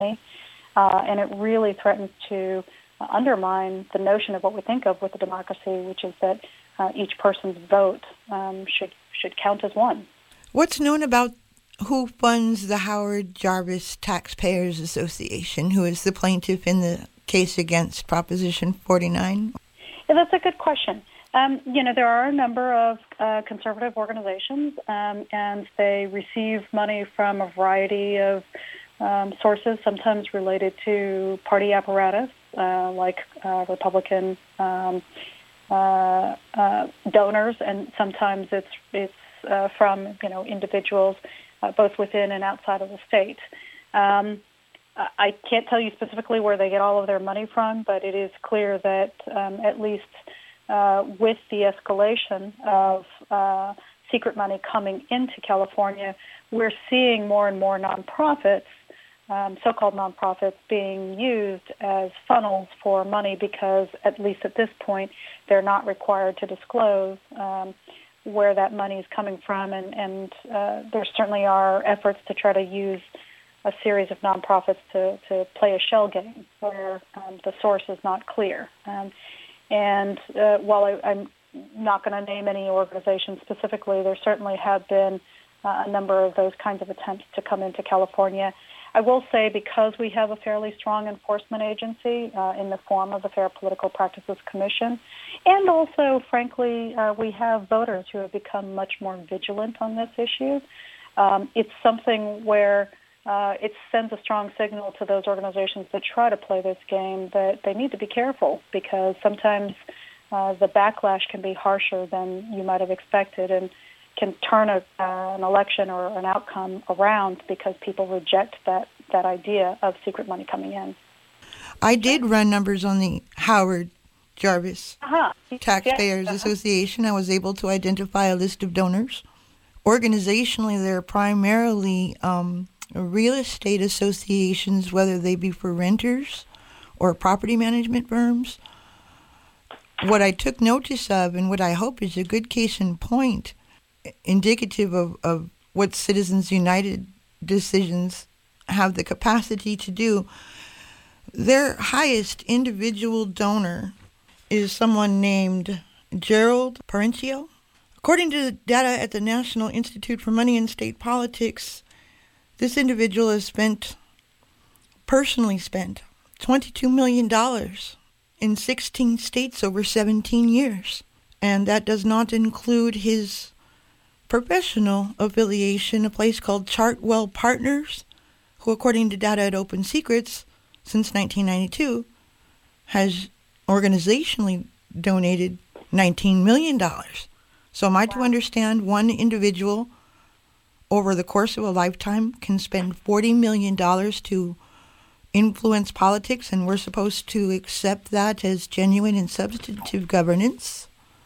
and it really threatens to undermine the notion of what we think of with a democracy, which is that each person's vote should count as one. What's known about who funds the Howard Jarvis Taxpayers Association, who is the plaintiff in the case against Proposition 49? Yeah, that's a good question. There are a number of conservative organizations, and they receive money from a variety of sources, sometimes related to party apparatus, like Republican donors, and sometimes it's from individuals both within and outside of the state. I can't tell you specifically where they get all of their money from, but it is clear that at least with the escalation of secret money coming into California, we're seeing more and more nonprofits, so-called nonprofits, being used as funnels for money because, at least at this point, they're not required to disclose where that money is coming from, and there certainly are efforts to try to use a series of nonprofits to play a shell game where the source is not clear. And while I'm not going to name any organizations specifically, there certainly have been a number of those kinds of attempts to come into California. I will say, because we have a fairly strong enforcement agency in the form of the Fair Political Practices Commission, and also, frankly, we have voters who have become much more vigilant on this issue. It's something where it sends a strong signal to those organizations that try to play this game that they need to be careful, because sometimes the backlash can be harsher than you might have expected and can turn an election or an outcome around because people reject that idea of secret money coming in. I did run numbers on the Howard Jarvis Taxpayers Association. I was able to identify a list of donors. Organizationally, they're primarily real estate associations, whether they be for renters or property management firms. What I took notice of, and what I hope is a good case in point, indicative of what Citizens United decisions have the capacity to do, their highest individual donor is someone named Gerald Parencio. According to the data at the National Institute for Money and State Politics, this individual has personally spent $22 million in 16 states over 17 years. And that does not include his professional affiliation, a place called Chartwell Partners, who, according to data at Open Secrets, since 1992, has organizationally donated $19 million. So am I to understand one individual over the course of a lifetime can spend $40 million to influence politics, and we're supposed to accept that as genuine and substantive governance?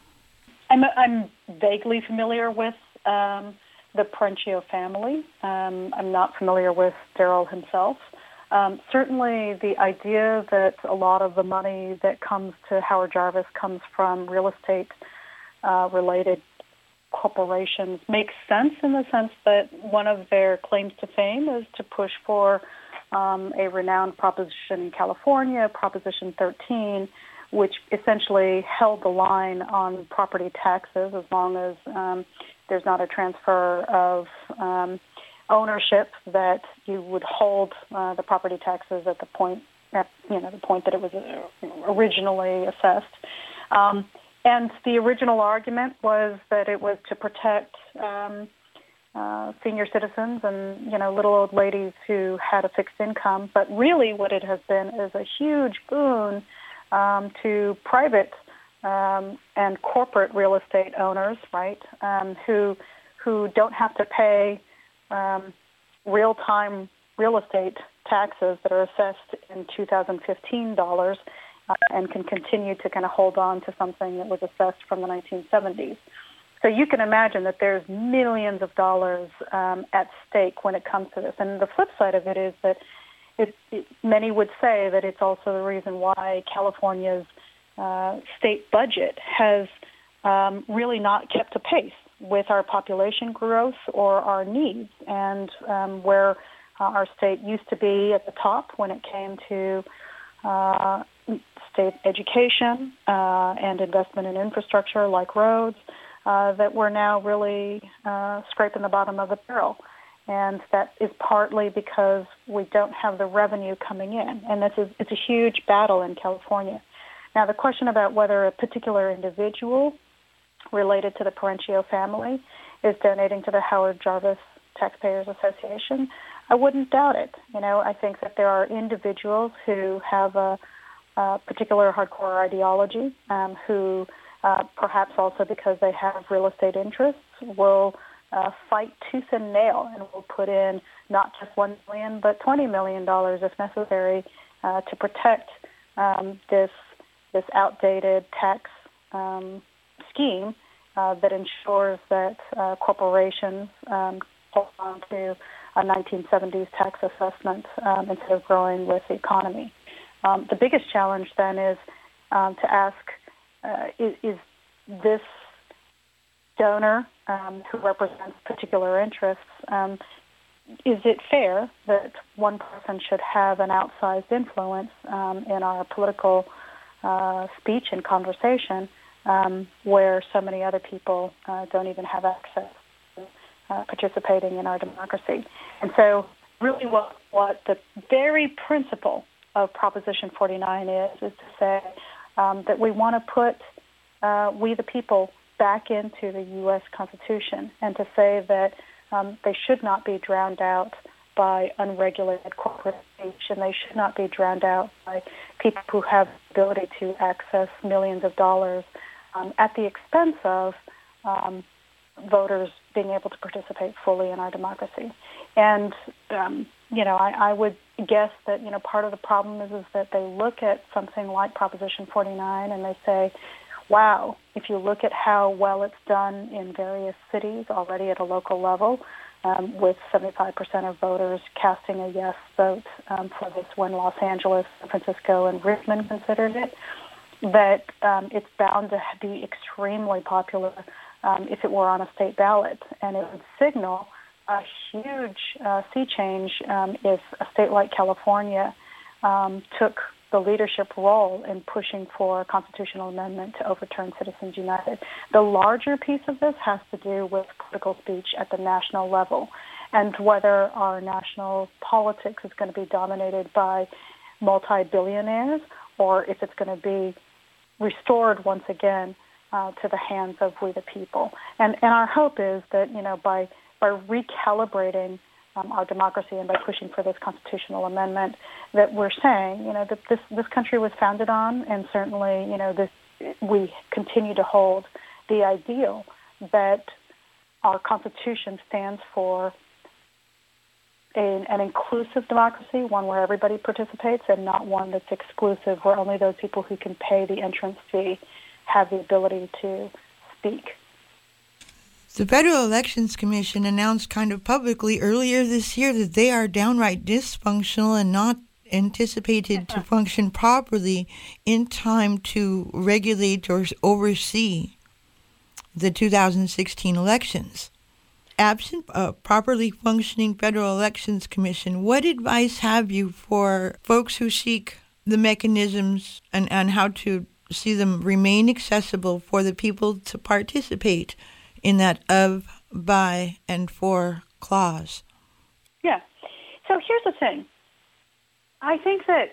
I'm vaguely familiar with the Parencio family. I'm not familiar with Daryl himself. Certainly the idea that a lot of the money that comes to Howard Jarvis comes from real estate related corporations makes sense, in the sense that one of their claims to fame is to push for a renowned proposition in California, Proposition 13, which essentially held the line on property taxes as long as there's not a transfer of ownership, that you would hold the property taxes at the point that it was originally assessed. And the original argument was that it was to protect senior citizens and little old ladies who had a fixed income. But really, what it has been is a huge boon to private and corporate real estate owners, right? Who don't have to pay real-time real estate taxes that are assessed in 2015 dollars, and can continue to kind of hold on to something that was assessed from the 1970s. So you can imagine that there's millions of dollars at stake when it comes to this. And the flip side of it is that many would say that it's also the reason why California's state budget has really not kept a pace with our population growth or our needs, and where Our state used to be at the top when it came to state education and investment in infrastructure like roads, that we're now really scraping the bottom of the barrel. And that is partly because we don't have the revenue coming in. And it's a huge battle in California. Now, the question about whether a particular individual related to the Parenchio family is donating to the Howard Jarvis Taxpayers Association, I wouldn't doubt it. I think that there are individuals who have a particular hardcore ideology, who perhaps also because they have real estate interests will fight tooth and nail and will put in not just $1 million but $20 million if necessary to protect this outdated tax scheme that ensures that corporations hold on to a 1970s tax assessment instead of growing with the economy. The biggest challenge then is to ask, is this donor who represents particular interests, is it fair that one person should have an outsized influence in our political speech and conversation where so many other people don't even have access to participating in our democracy? And so really what the very principle of Proposition 49 is to say that we want to put we the people back into the U.S. Constitution and to say that they should not be drowned out by unregulated corporate speech, and they should not be drowned out by people who have the ability to access millions of dollars at the expense of voters being able to participate fully in our democracy. And, I would guess that, part of the problem is that they look at something like Proposition 49 and they say, wow, if you look at how well it's done in various cities already at a local level, with 75% of voters casting a yes vote for this when Los Angeles, San Francisco, and Richmond considered it, that it's bound to be extremely popular if it were on a state ballot. And it would signal a huge sea change if a state like California took the leadership role in pushing for a constitutional amendment to overturn Citizens United. The larger piece of this has to do with political speech at the national level and whether our national politics is going to be dominated by multi-billionaires or if it's going to be restored once again to the hands of we the people. And our hope is that, by recalibrating our democracy and by pushing for this constitutional amendment, that we're saying, that this country was founded on, and certainly, we continue to hold the ideal that our Constitution stands for an inclusive democracy, one where everybody participates, and not one that's exclusive, where only those people who can pay the entrance fee have the ability to speak. The Federal Elections Commission announced kind of publicly earlier this year that they are downright dysfunctional and not anticipated to function properly in time to regulate or oversee the 2016 elections. Absent a properly functioning Federal Elections Commission, what advice have you for folks who seek the mechanisms and how to see them remain accessible for the people to participate in that of, by, and for clause? Yeah. So here's the thing. I think that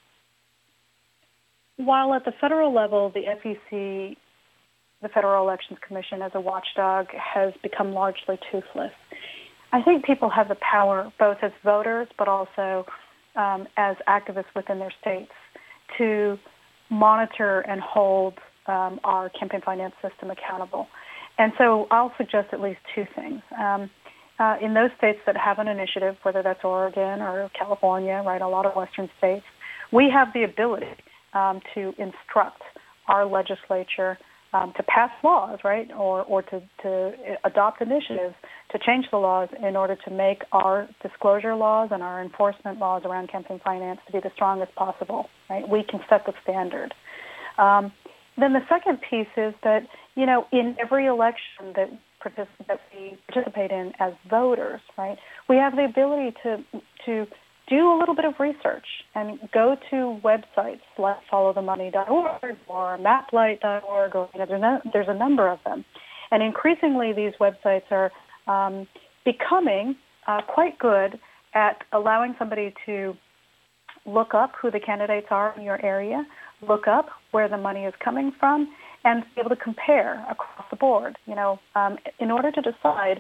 while at the federal level, the FEC, the Federal Elections Commission as a watchdog, has become largely toothless, I think people have the power, both as voters but also as activists within their states, to monitor and hold our campaign finance system accountable. And so I'll suggest at least two things. In those states that have an initiative, whether that's Oregon or California, right, a lot of Western states, we have the ability to instruct our legislature to pass laws, right, or to adopt initiatives to change the laws in order to make our disclosure laws and our enforcement laws around campaign finance to be the strongest possible, right? We can set the standard. Then the second piece is that, in every election that participate in as voters, right? We have the ability to do a little bit of research and go to websites like followthemoney.org or maplight.org, or there's a number of them. And increasingly, these websites are becoming quite good at allowing somebody to look up who the candidates are in your area, look up where the money is coming from, and be able to compare across the board, in order to decide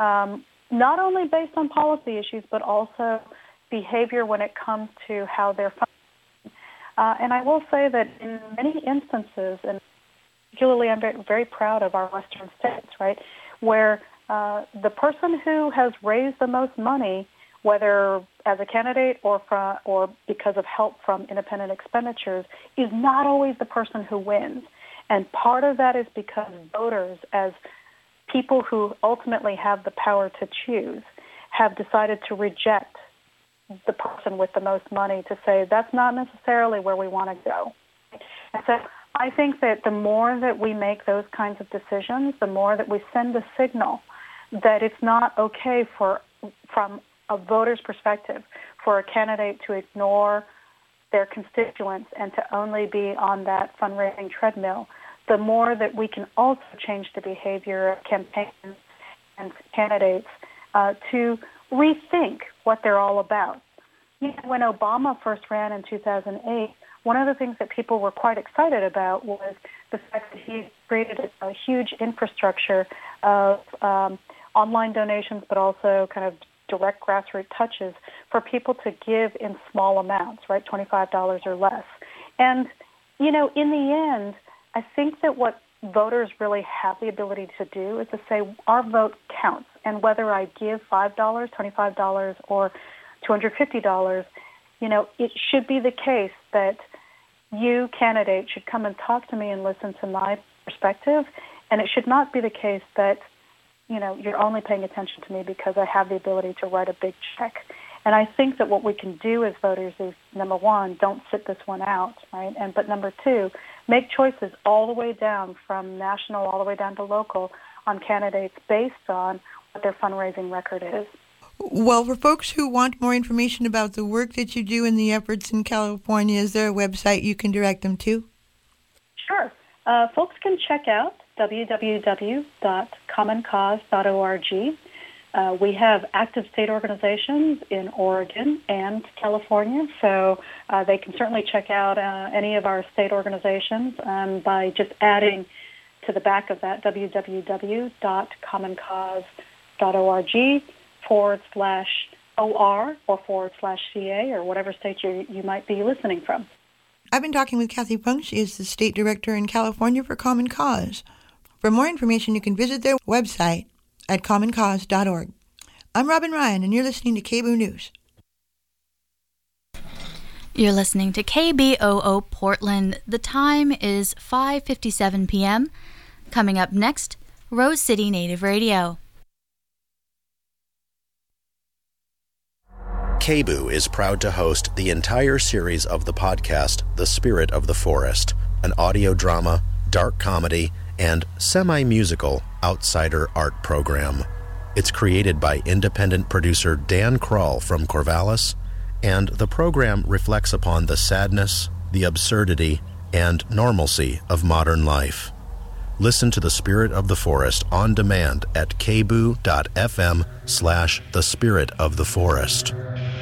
not only based on policy issues, but also behavior when it comes to how they're funding. And I will say that in many instances, and particularly I'm very, very proud of our western states, right, where the person who has raised the most money, whether as a candidate or because of help from independent expenditures, is not always the person who wins. And part of that is because voters, as people who ultimately have the power to choose, have decided to reject the person with the most money, to say that's not necessarily where we want to go. And so I think that the more that we make those kinds of decisions, the more that we send a signal that it's not okay from a voter's perspective for a candidate to ignore their constituents and to only be on that fundraising treadmill, the more that we can also change the behavior of campaigns and candidates to rethink what they're all about. When Obama first ran in 2008, one of the things that people were quite excited about was the fact that he created a huge infrastructure of online donations, but also kind of direct grassroots touches for people to give in small amounts, right, $25 or less. And, in the end, I think that what voters really have the ability to do is to say our vote counts, and whether I give $5, $25, or $250, it should be the case that you, candidate, should come and talk to me and listen to my perspective, and it should not be the case that, you're only paying attention to me because I have the ability to write a big check. And I think that what we can do as voters is, number one, don't sit this one out, right? But number two, make choices all the way down from national all the way down to local on candidates based on what their fundraising record is. Well, for folks who want more information about the work that you do and the efforts in California, is there a website you can direct them to? Sure. Folks can check out www.commoncause.org. We have active state organizations in Oregon and California, so they can certainly check out any of our state organizations by just adding to the back of that www.commoncause.org/OR or /CA or whatever state you might be listening from. I've been talking with Kathy Funk. She is the state director in California for Common Cause. For more information, you can visit their website at commoncause.org. I'm Robin Ryan, and you're listening to KBOO News. You're listening to KBOO Portland. The time is 5:57 p.m. Coming up next, Rose City Native Radio. KBOO is proud to host the entire series of the podcast, The Spirit of the Forest, an audio drama, dark comedy, and semi-musical outsider art program. It's created by independent producer Dan Kroll from Corvallis, and the program reflects upon the sadness, the absurdity, and normalcy of modern life. Listen to The Spirit of the Forest on demand at kboo.fm/The Spirit of the Forest.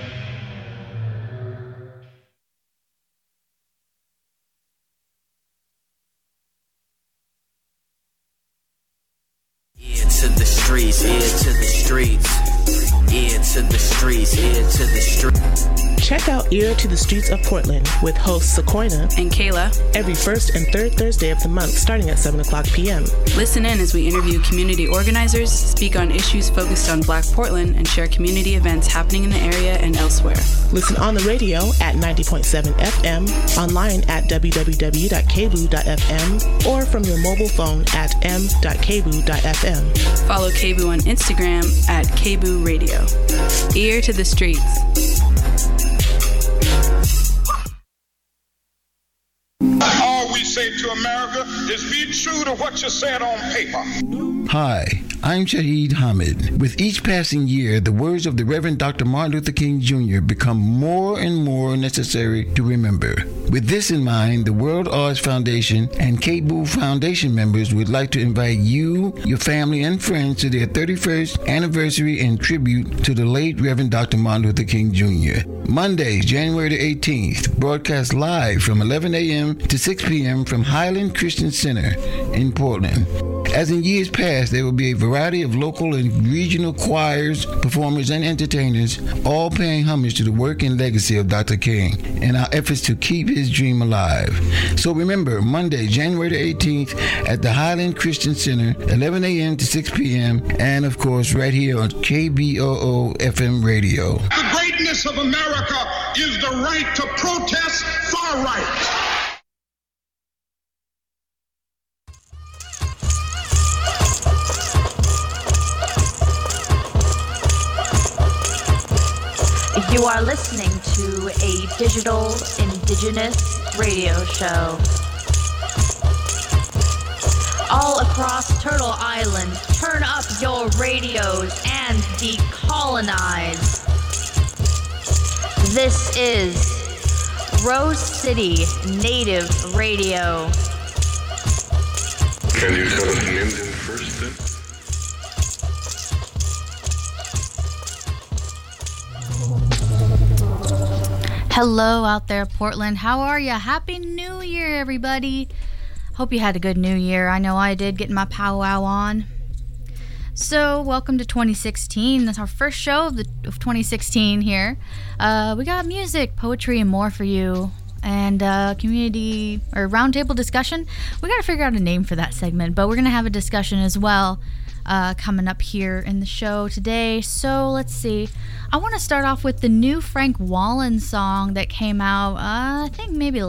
To the streets, ear to the streets, ear to the streets, ear to the streets. Check out Ear to the Streets of Portland with hosts Sequoia and Kayla every first and third Thursday of the month starting at 7 o'clock p.m. Listen in as we interview community organizers, speak on issues focused on Black Portland, and share community events happening in the area and elsewhere. Listen on the radio at 90.7 FM, online at www.kboo.fm, or from your mobile phone at m.kboo.fm. Follow KBOO on Instagram at KBOO Radio. Ear to the streets. All we say to America is be true to what you said on paper. Hi, I'm Shaheed Hamid. With each passing year, the words of the Reverend Dr. Martin Luther King Jr. become more and more necessary to remember. With this in mind, the World Arts Foundation and KBOO Foundation members would like to invite you, your family, and friends to their 31st anniversary in tribute to the late Reverend Dr. Martin Luther King Jr. Monday, January the 18th, broadcast live from 11 a.m. to 6 p.m. from Highland Christian Center in Portland. As in years past, there will be a variety of local and regional choirs, performers, and entertainers, all paying homage to the work and legacy of Dr. King in our efforts to keep his dream alive. So remember, Monday, January the 18th at the Highland Christian Center, 11 a.m. to 6 p.m., and of course, right here on KBOO FM radio. The greatness of America is the right to protest far right. You are listening to a digital indigenous radio show. All across Turtle Island, turn up your radios and decolonize. This is Rose City Native Radio. Can you tell us the names in first then? Hello out there, Portland. How are ya? Happy New Year, everybody. Hope you had a good New Year. I know I did, getting my powwow on. So, welcome to 2016. That's our first show of 2016 here. We got music, poetry, and more for you. And community or roundtable discussion. We got to figure out a name for that segment, but we're going to have a discussion as well coming up here in the show today. So let's see. I want to start off with the new Frank Wallen song that came out, I think maybe